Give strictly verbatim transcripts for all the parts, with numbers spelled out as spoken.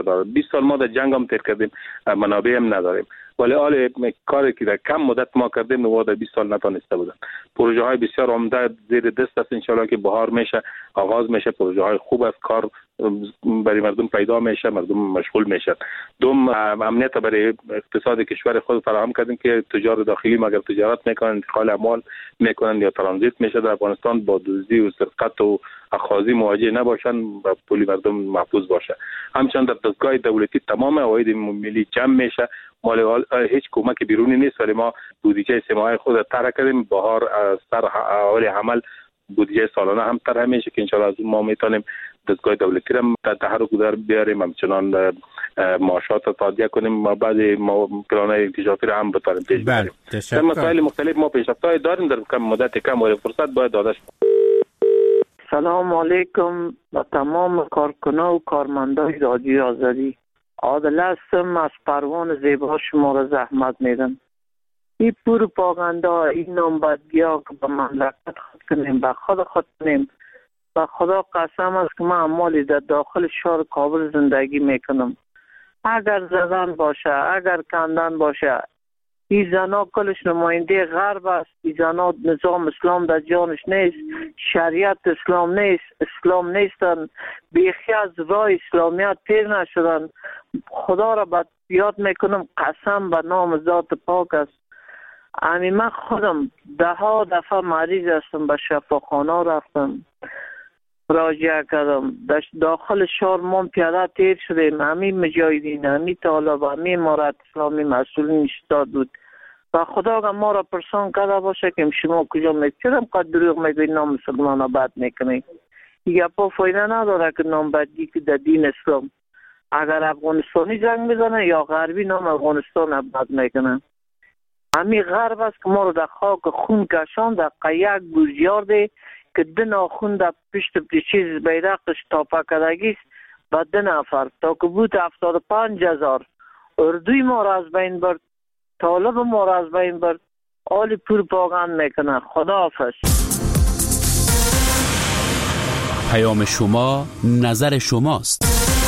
داره. بیست سال ما در جنگ هم تیر کردیم، منابع هم نداریم، ولی حال کاری که در کم مدت ما کردیم نو در بیست سال نتونسته بودن. پروژه های بسیار عمده زیر دست است، ان شاء الله که بهار میشه آغاز میشه، پروژه های خوب است، کار برای مردم پیدا میشه، مردم مشغول میشن. دوم امنیت برای اقتصاد کشور خود فراهم کردیم که تجار داخلی مگر تجارت میکنن، انتقال اموال میکنن یا ترانزیت میشه در افغانستان، با دزدی و سرقت و اخاذی مواجه نباشن و پول مردم محفوظ باشه. همچنین در دستگاه دولتی تمام عواید ملی جمع میشه. مال هیچ کمک بیرونی نیست، ولی ما بودجه سه ماهه خود طرح کردیم. بهار سر اول عمل بودجه سالانه هم طرح میشه که ان شاء الله از اون ما میتونیم دستگاه دولتی را در تحرک در بیاریم، همچنان معاشات را تادیه کنیم و بعضی پلان‌های انکشافی را هم بتونیم پیش ببریم. در مسائل مختلف ما پیشرفت‌های داریم، در کم مدت کم و فرصت باید داده شود. سلام علیکم با تمام کارکنان و کارمندای رادیو آزادی. عادل هستم از پروان زیبا شما را زحمت میدم. این پروپاگاندا، این نامبدگی‌ها که به مملکت خود کنیم، به خود خود کنیم، به خدا قسم است که من اموالی در داخل شهر کابل زندگی میکنم. اگر زدن باشه، اگر کندن باشه، این زنا کلش نماینده غرب است. این زنا نظام اسلام در جانش نیست، شریعت اسلام نیست، اسلام نیستن، بیخی از راه اسلامیت تیر نشدن. خدا را باید یاد میکنم، قسم به نام ذات پاک است. امی من خودم ده ها دفعه مریض هستم، به شفاخانه رفتم، راجع کردم. داخل شهر ما پیاده تیر شدیم، همین مجاهدین، همین طالب، همین امارت اسلامی مسئولین اشتاد بود. و خدا اگر ما را پرسان کرده باشه که شما کجا میگید، چرا قد دروغ میگوید نام مسلمان را بد میکنید؟ دیگه پا فایده نداره که نام بدگی که در دین اسلام، اگر افغانستانی جنگ میزنه یا غربی نام افغانستان را بد میکنه. همین غرب است که ما رو در خاک خون کشان، در قیق گوزیارده که ده ناخون در پشت چیز بیرقش تاپه کدگیست و ده نفر تا که بود هفتاد و پنج هزار اردوی ما را از بین برد، طالب ما را از بین برد. آلی پروپاگاند میکنه. خدا حافظ. پیام شما نظر شماست.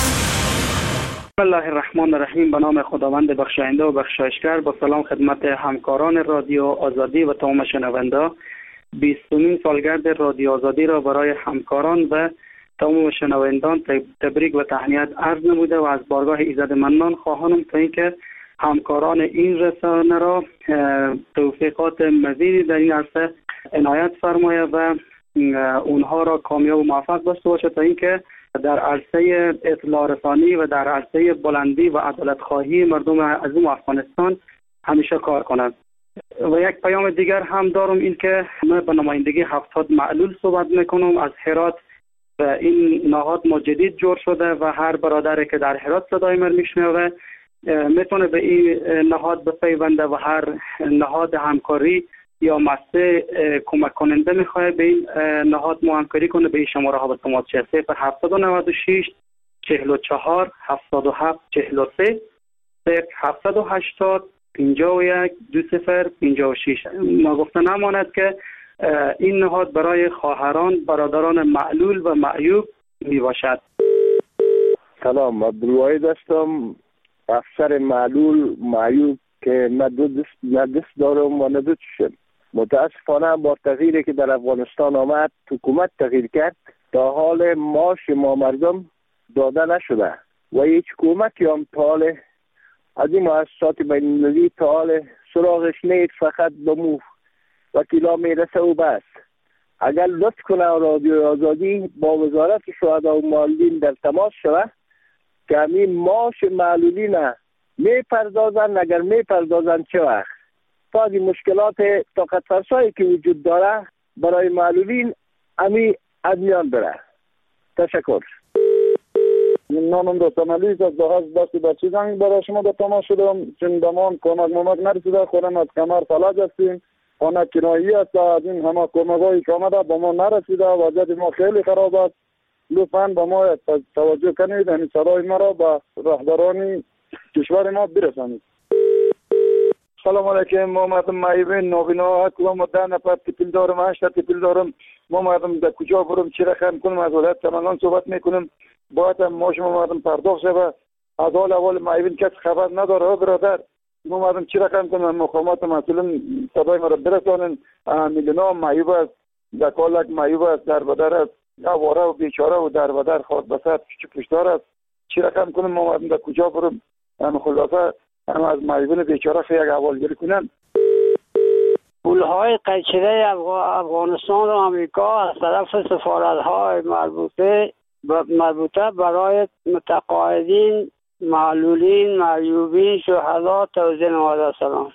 بسم الله الرحمن الرحیم. به نام خداوند بخشاینده و بخشایشگر. با سلام خدمت همکاران رادیو آزادی و تمام شنونده. بیستمین سالگرد رادیو آزادی را برای همکاران و تمام شنوندگان تبریک و تهنیت عرض نموده و از بارگاه ایزد منان خواهانم تا اینکه همکاران این رسانه را توفیقات مزیدی در این عرصه عنایت فرمایه و اونها را کامیاب و موفق داشته باشه تا اینکه در عرصه اطلاع رسانی و در عرصه بلندی و عدالت خواهی مردم عظیم افغانستان همیشه کار کنند. و یک پیام دیگر هم دارم، این که من به نمایندگی هفتاد معلول صحبت میکنم از هرات. و این نهاد ما جدید جور شده و هر برادری که در هرات صدای من میشنوه میتونه به این نهاد بپیونده و هر نهاد همکاری یا مسته کمک کننده میخواه به این نهاد ما همکاری کنه به این شماره ها به تماس صفر هفتصد و نود و شش چهل و چهار هفتاد و هفت چهل و سه صفر هفتصد و هشتاد پنجاه و یک دو صفر پنجاه و شش. ما گفته نماند که این نهاد برای خواهران برادران معلول و معیوب می باشد. سلام، عبدالواحد هستم، افسر معلول معیوب که نه دست نه دست دارم و نه دو چشم. متاسفانه با تغییری که در افغانستان آمد حکومت تغییر کرد، تا حال معاش ما مردم داده نشده و هیچ کمکی هم تا حال از این مؤسسات بین‌المللی تا حال سراغش نیست، فقط به مو وکیلا میرسه و بس. اگر لطف کنه رادیو آزادی با وزارت شهدا و معلولین در تماس شود که همین معاش معلولین میپردازن، اگر میپردازن چه وقت تا این مشکلات طاقت فرسایی که وجود داره برای معلولین همی از میان بره. تشکر. نامم دکتر ملیس از دهاز بستی بچی زنگ برای شما در تماس شدم، چون دمان کمک ممک نرسیده، خودم از کمر فلج هستیم، خانه کنایی است، از این همه کمک هایی که آمده با ما نرسیده، وضعیت ما خیلی خراب است. لطفاً با ما توجه کنید، همین صدای ما را به رهبران کشور ما برسانید. سلام علیکم. ما مردم معیوبین نابینا کلام و ده نفر تپیل دارم، هشت تپیل دارم. ما مردم در کجا برم چی رقم کنم از ولایت تمنان صحبت میکنم. باید هم ما شما مردم پرداخت شده از حال اول معیوبین کس خبر نداره. برادر ما مردم چی رقم کنن مقامات مسئولین صدای ما را برسانن. میلیون ها معیوب است، دکالک معیوب است، در بدر است، آواره و بیچاره و در بدر خواهد بسر پیچ پشتار است. چی رقم کنن ما مردم در کجا برم؟ هم خلاصه هم از معیوبین بیچاره خیلی احوال گیری کنن. پولهای قیچره افغانستان و امریکا از طرف سفارت‌های مربوطه مربوطه برای متقاعدین، معلولین، معیوبین، شهدا توزیع نموده. سلام.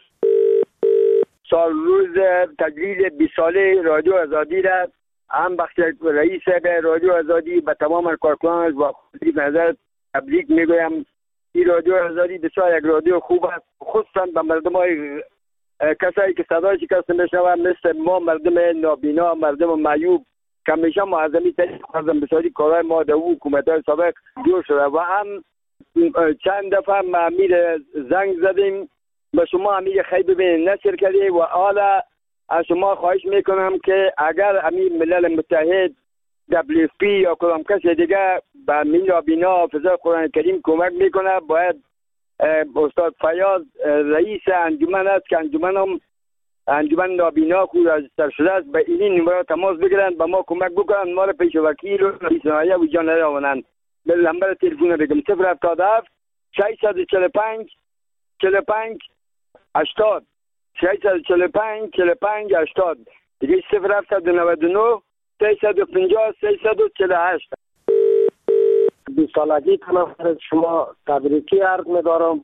سال روز تجلیل بیست ساله رادیو آزادی را هم بخش رئیس رادیو آزادی به تمام کارکنان با خودی نظر تبریک میگویم. این رادیو آزادی بسیار یک رادیو خوب است، خصوصا به مردم های کسایی که صدای شکست میشنوند مثل ما مردم نابینا، مردم معیوب که همیشه معظمی طریق خواستم بسیاری کارهای ما در حکومت های سابق جور شده و هم چند دفعه ما امیر زنگ زدیم به شما امیر خیلی ببینید نشر کردی و حالا از شما خواهش میکنم که اگر امیر ملل متحد دبلیو اف پی یا کدام کسی دیگه به امیر نابینا حافظ قرآن کریم کمک میکنه، باید استاد فیاض رئیس انجمن است که انجمن هم انجمن نابینا خود راجستر شده است، به این نمره تماس بگیرند به ما کمک بکنند، ما را پیش وکیل و رئیس نهایه و جانره آونند. به نمبر تلفن بگم صفر هفتاد و هفت ششصد و چهل و پنج چهل و پنج هشتاد ششصد و چهل و پنج چهل و پنج هشتاد دیگه صفر هفتصد و نود و نه سیصد و پنجاه سیصد و چهل و هشت. بیست سالگی کنم شما تبریکی عرض می‌دارم.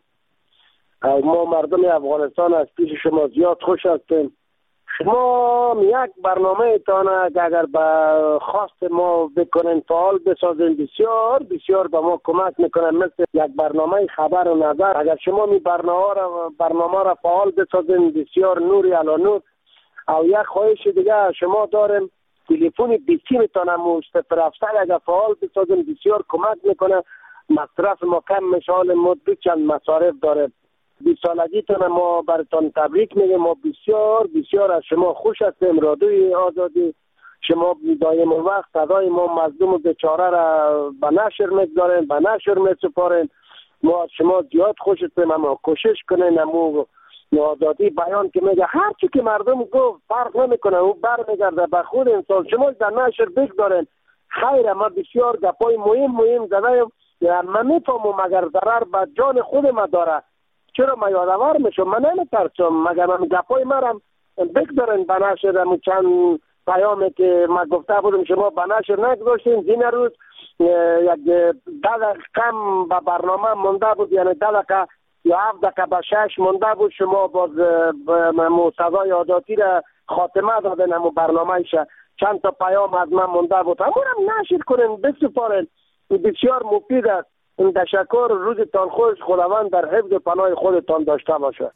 ما مردم افغانستان از پیش شما زیاد خوش هستیم. شما یک برنامه تان اگر به خواست ما بکنین فعال بسازین بسیار بسیار به ما کمک میکنه، مثل یک برنامه خبر و نظر. اگر شما می برنامه را برنامه را فعال بسازین بسیار نوری علی نور. او یک خواهش دیگه شما داریم، تلفن بیسیم تان مو صفر هفتصد اگر فعال بسازین بسیار کمک میکنه. مصرف ما کم میشه، حال ما دو چند مصارف داره. بیست سالگیتون ما براتون تبریک میگم. ما بسیار بسیار از شما خوش هستیم. رادیوی آزادی شما دایم وقت صدای ما مظلوم و بیچاره را به نشر میگذارین، به نشر میسپارین. ما از شما زیاد خوش هستیم. اما کوشش کنین امو آزادی بیان که میگه هر چی که مردم گفت فرق نمیکنه، او برمیگرده به خود انسان. شما در نشر بگذارین. خیر، ما بسیار گپای مهم مهم زدیم. من میفهمم اگر ضرر به جان خود ما داره چرا ما یادآور میشم. من نمیترسم مگر من گپای مرم بگذارین به نشر. همون چند پیامی که من گفته بودم شما به نشر نگذاشتین. این روز یک ده دقیقه کم به برنامه مونده بود، یعنی ده دقیقه یا هفت دقیقه به شش مونده بود. شما باز صدای عاداتی را خاتمه دادن همون برنامهش. چند تا پیام از من مونده بود، همون هم نشر کنین بسپارین. بسیار مفید است. این تشکر. روزتان خوش. خداوند در حفظ و پناه خودتان داشته باشه.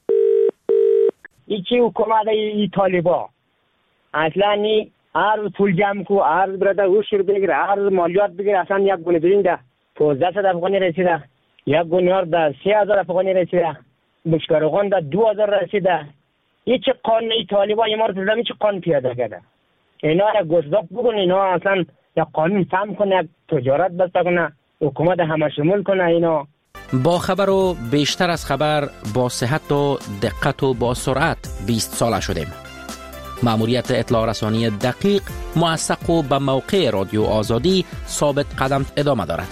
ایچی حکومت ای طالبا اصلا نی هر پول جمع کو، هر برده روشر بگیره، هر مالیات بگیره. اصلا یک گونه برین ده پوزده صد افغانی رسیده، یک گونه ده سی هزار افغانی رسیده، بشکارغان ده دو هزار رسیده. ایچی قانون ای طالبا یه مارد زمین چی قانون پیاده کرده. اینا را گذداق بگن، اینا اصلا یک قانون فهم کنه، یک تجارت بسته کنه، حکومت همه شمول کنه. اینا با خبر و بیشتر از خبر، با صحت و دقت و با سرعت بیست ساله شدیم. مأموریت اطلاع رسانی دقیق، موثق و به موقع رادیو آزادی ثابت قدم ادامه دارد.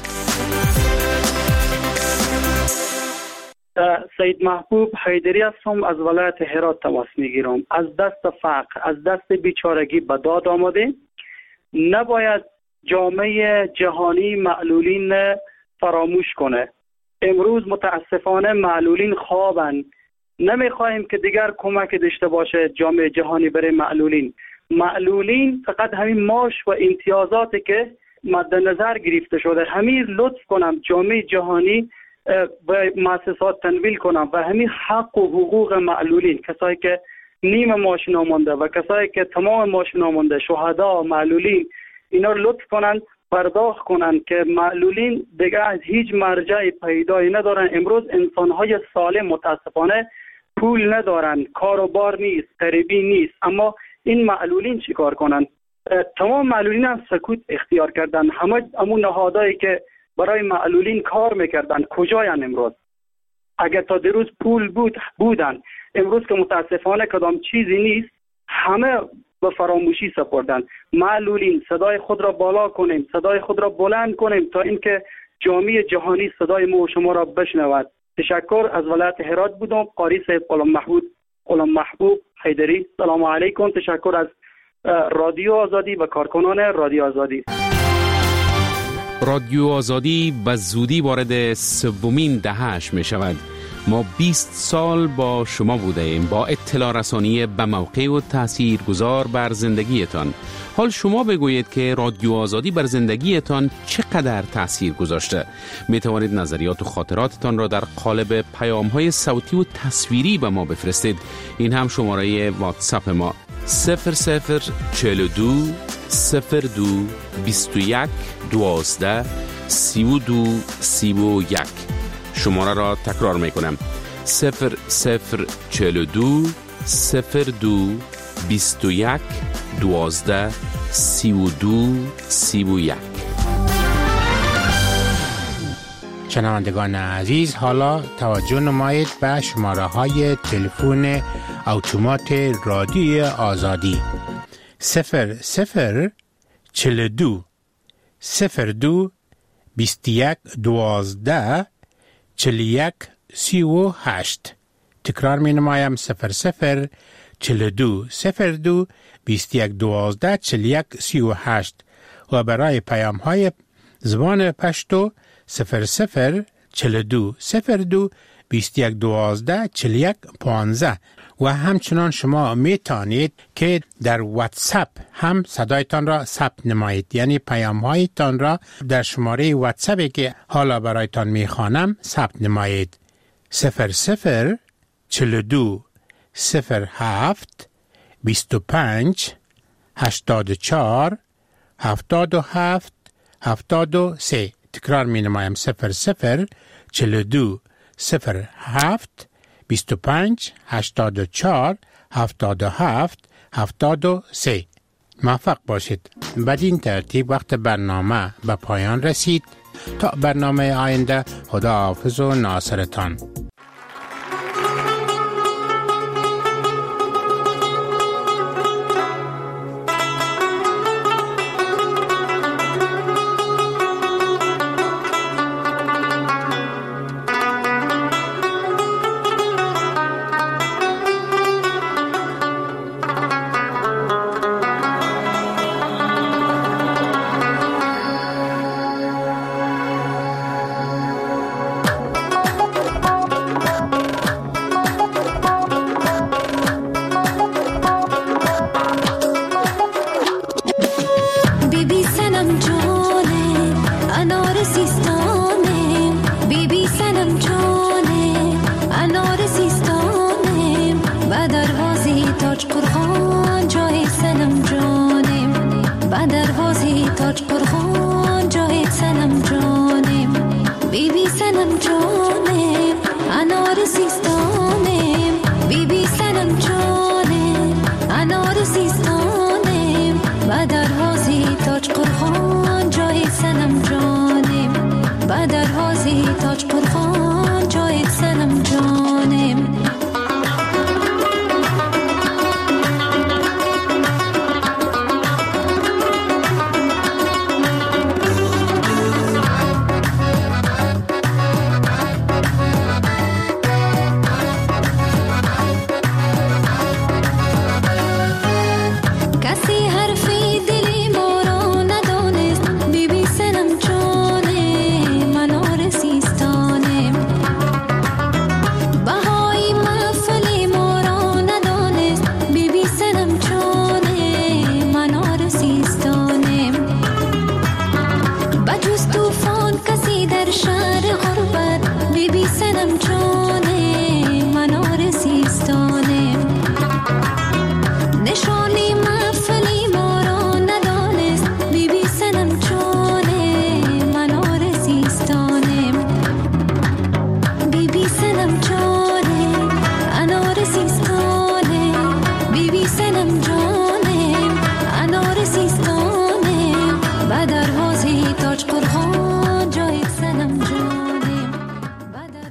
سید محبوب حیدری هستم، از ولایت هرات تماس میگیرم. از دست فقر، از دست بیچارگی به داد آمده. نباید جامعه جهانی معلولین فراموش کنه. امروز متاسفانه معلولین خوابن. نمیخواهیم که دیگر کمک داشته باشه جامعه جهانی برای معلولین. معلولین فقط همین معاش و امتیازاتی که مد نظر گرفته شده، همین لطف کنم جامعه جهانی به مؤسسات تنویل کنم و همین حق و حقوق معلولین، کسایی که نیم معاش نامونده و کسایی که تمام معاش نامونده، شهدا، معلولین، اینا لطف کنن پرداخت کنن که معلولین دیگه از هیچ مرجع پیدایی ندارن. امروز انسان‌های سالم متاسفانه پول ندارن، کار و بار نیست، قریبی نیست. اما این معلولین چیکار کنن؟ تمام معلولین هم سکوت اختیار کردن. همه همون نهادهایی که برای معلولین کار میکردن کجایان امروز؟ اگر تا دیروز پول بود بودن، امروز که متاسفانه کدام چیزی نیست، همه به فراموشی سپردن. معلولین صدای خود را بالا کنیم، صدای خود را بلند کنیم تا اینکه جامعه جهانی صدای ما و شما را بشنود. تشکر. از ولایت هرات بودم، قاری صاحب غلام محمود غلام محبوب حیدری. سلام علیکم. تشکر از رادیو آزادی و کارکنان رادیو آزادی. رادیو آزادی به زودی وارد سومین دهه‌اش می شود. ما بیست سال با شما بوده ایم، با اطلاع رسانی به موقع و تأثیر گذار بر زندگیتان. حال شما بگویید که رادیو آزادی بر زندگیتان چقدر تأثیر گذاشته. می توانید نظریات و خاطراتتان را در قالب پیام‌های صوتی و تصویری به ما بفرستید. این هم شماره واتساپ ما صفر صفر چهل و دو صفر دو بیست و یک دوازده سی و دو سی و یک. شماره را تکرار می کنم صفر صفر چهل و دو صفر دو بیست و یک دوازده سی و دو سی و یک. شنوندگان عزیز، حالا توجه نمایید به شماره های تلفن اتومات رادیو آزادی صفر صفر چهل و دو صفر دو بیست و یک دوازده چهل و یک سی و هشت. تکرار می نمایم صفر صفر چهل و دو صفر دو بیست و یک دوازده چهل و یک سی و هشت و برای پیام های زبان پشتو صفر صفر چهل و دو صفر دو بیست و یک دوازده چهل و یک پانزده. و همچنان شما می توانید که در واتساپ هم صدایتان را ثبت نمایید، یعنی پیام هایتان را در شماره واتساپی که حالا برایتان می خوانم ثبت نمایید صفر صفر چهل و دو صفر هفت بیست و پنج هشتاد و چهار هفتاد و هفت هفتاد و سه. تکرار می نمایم صفر صفر چهل و دو صفر هفت بیست و پنج هشتاد و چهار هفتاد و هفت هفتاد و سه. موفق باشید. بدین ترتیب وقت برنامه به پایان رسید. تا برنامه آینده، خدا حافظ و ناصرتان. بجز توفان کسی در شهر غربت بی بی سنم چون